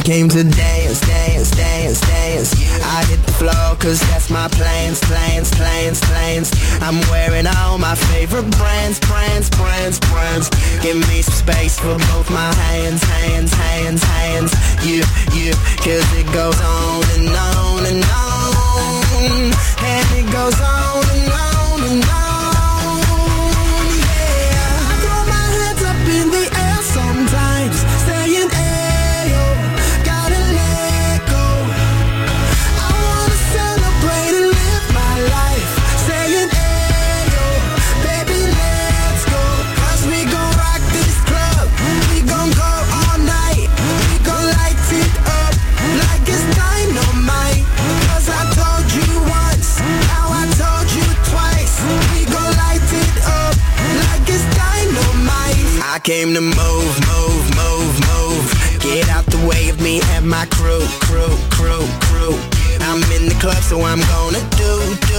came to dance, dance, dance, dance. I hit the floor cause that's my plans, plans, plans, plans. I'm wearing all my favorite brands, brands, brands, brands. Give me some space for both my hands, hands, hands, hands. You, cause it goes on and on and on. And it goes on and on and on. Yeah, I throw my hands up in the air sometimes, saying ayo, gotta let go. I wanna celebrate and live my life, saying ayo, baby let's go. Cause we gon' rock this club, we gon' go all night, we gon' light it up like it's dynamite. Cause I told you once, now I told you twice, we gon' light it up like it's dynamite. I came to move, move, move, move. Get out the way of me and my crew, crew, crew, crew. I'm in the club so I'm gonna do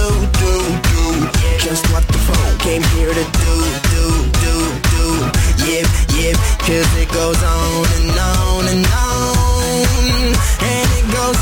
just what the phone came here to do. Yeah, cause it goes on and on and on. And it goes